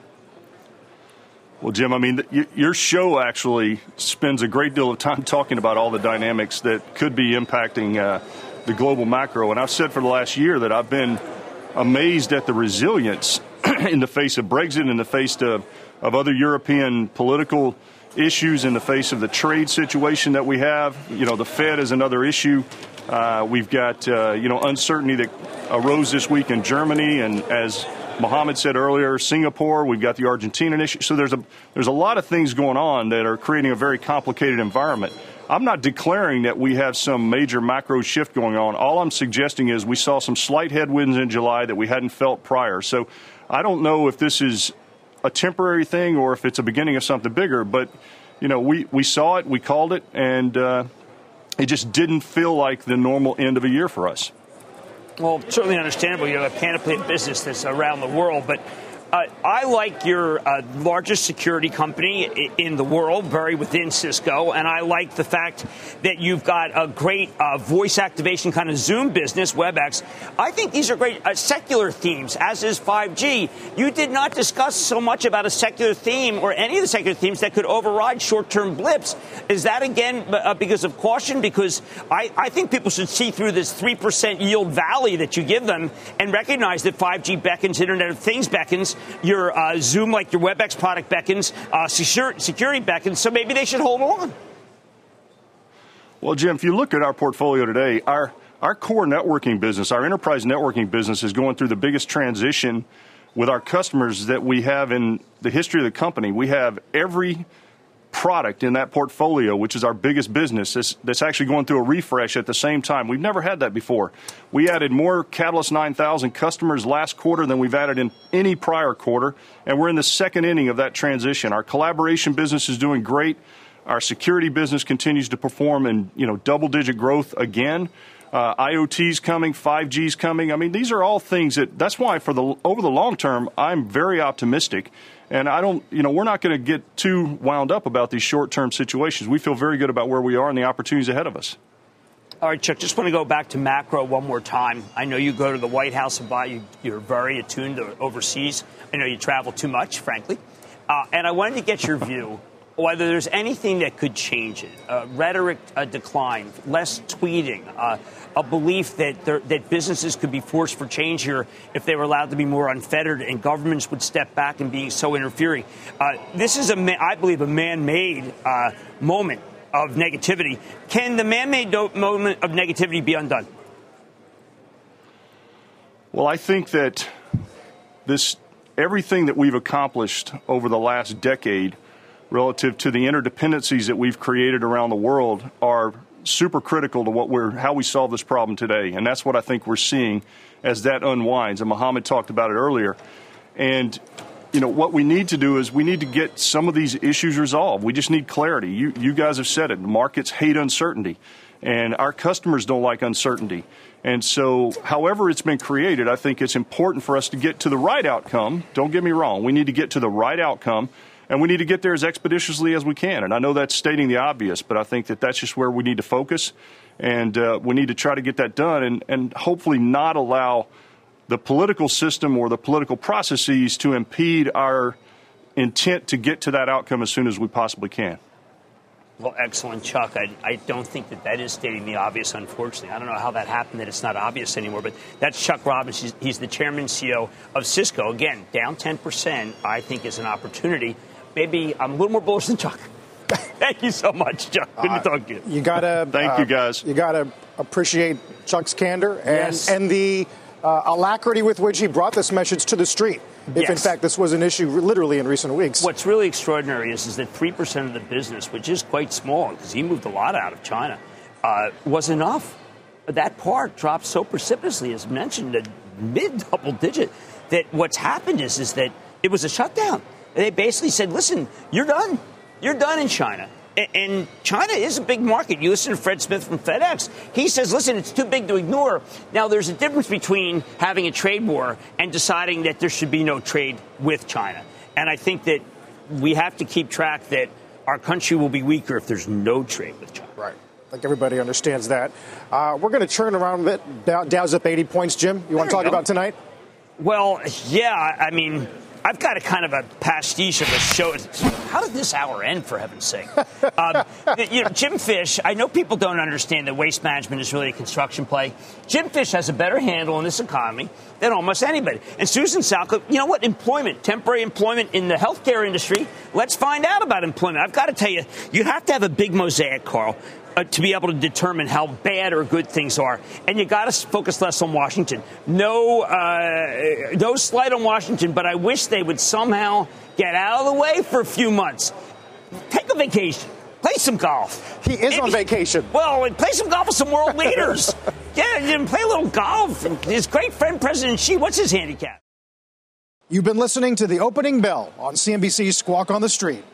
Well, Jim, I mean, your show actually spends a great deal of time talking about all the dynamics that could be impacting uh, the global macro. And I've said for the last year that I've been amazed at the resilience in the face of Brexit, in the face of, of other European political issues, in the face of the trade situation that we have. You know, the Fed is another issue. Uh, we've got, uh, you know, uncertainty that arose this week in Germany, and as Mohammed said earlier, Singapore. We've got the Argentinian issue. So there's a there's a lot of things going on that are creating a very complicated environment. I'm not declaring that we have some major macro shift going on. All I'm suggesting is we saw some slight headwinds in July that we hadn't felt prior. So I don't know if this is a temporary thing or if it's a beginning of something bigger. But, you know, we, we saw it, we called it, and uh, it just didn't feel like the normal end of a year for us. Well, certainly understandable. You have a panoply of business that's around the world, but uh, I like your uh, largest security company in the world, buried within Cisco, and I like the fact that you've got a great uh, voice activation kind of Zoom business, WebEx. I think these are great uh, secular themes, as is five G. You did not discuss so much about a secular theme or any of the secular themes that could override short-term blips. Is that, again, uh, because of caution? Because I, I think people should see through this three percent yield valley that you give them and recognize that five G beckons, Internet of Things beckons, your uh, Zoom, like your WebEx product beckons, uh, security beckons, so maybe they should hold on. Well, Jim, if you look at our portfolio today, our our core networking business, our enterprise networking business is going through the biggest transition with our customers that we have in the history of the company. We have every product in that portfolio, which is our biggest business, that's, that's actually going through a refresh at the same time. We've never had that before. We added more Catalyst nine thousand customers last quarter than we've added in any prior quarter, and we're in the second inning of that transition. Our collaboration business is doing great. Our security business continues to perform in, you know, double-digit growth again. Uh, IoT's coming, five G's coming. I mean, these are all things that, that's why for the over the long term, I'm very optimistic. And I don't, you know, we're not going to get too wound up about these short-term situations. We feel very good about where we are and the opportunities ahead of us. All right, Chuck, just want to go back to macro one more time. I know you go to the White House and buy, you, you're very attuned to overseas. I know you travel too much, frankly. Uh, and I wanted to get your view whether there's anything that could change it. Uh, rhetoric uh, decline, less tweeting, uh, a belief that there, that businesses could be forced for change here if they were allowed to be more unfettered and governments would step back and being so interfering. Uh, this is, a, I believe, a man-made uh, moment of negativity. Can the man-made do- moment of negativity be undone? Well, I think that this everything that we've accomplished over the last decade relative to the interdependencies that we've created around the world are super critical to what we're how we solve this problem today. And that's what I think we're seeing as that unwinds. And Mohammed talked about it earlier. And, you know, what we need to do is we need to get some of these issues resolved. We just need clarity. You, you guys have said it. The markets hate uncertainty. And our customers don't like uncertainty. And so, however it's been created, I think it's important for us to get to the right outcome. Don't get me wrong. We need to get to the right outcome. And we need to get there as expeditiously as we can. And I know that's stating the obvious, but I think that that's just where we need to focus. And uh, we need to try to get that done and, and hopefully not allow the political system or the political processes to impede our intent to get to that outcome as soon as we possibly can. Well, excellent, Chuck. I, I don't think that that is stating the obvious, unfortunately. I don't know how that happened, that it's not obvious anymore. But that's Chuck Robbins. He's, he's the chairman and C E O of Cisco. Again, down ten percent, I think, is an opportunity. Maybe I'm a little more bullish than Chuck. Thank you so much, Chuck. Good uh, to talk to you. You gotta thank uh, you, guys. You gotta appreciate Chuck's candor and yes. and the uh, alacrity with which he brought this message to the street. If yes. in fact this was an issue literally in recent weeks. What's really extraordinary is, is that three percent of the business, which is quite small because he moved a lot out of China, uh, was enough. That part dropped so precipitously, as mentioned, a mid-double digit, that what's happened is, is that it was a shutdown. They basically said, listen, you're done. You're done in China. And China is a big market. You listen to Fred Smith from FedEx. He says, listen, it's too big to ignore. Now, there's a difference between having a trade war and deciding that there should be no trade with China. And I think that we have to keep track that our country will be weaker if there's no trade with China. Right. I think everybody understands that. Uh, we're going to turn around a bit. Dow, Dow's up eighty points. Jim, you want to talk about tonight? Well, yeah, I mean, I've got a kind of a pastiche of a show. How did this hour end, for heaven's sake? um, you know, Jim Fish, I know people don't understand that waste management is really a construction play. Jim Fish has a better handle on this economy than almost anybody. And Susan Salka, you know what? Employment, temporary employment in the healthcare industry. Let's find out about employment. I've got to tell you, you have to have a big mosaic, Carl, Uh, to be able to determine how bad or good things are. And you got to focus less on Washington. No, uh, no slight on Washington, but I wish they would somehow get out of the way for a few months. Take a vacation. Play some golf. He is Maybe, on vacation. Well, play some golf with some world leaders. Yeah, play a little golf. His great friend, President Xi, what's his handicap? You've been listening to The Opening Bell on C N B C's Squawk on the Street.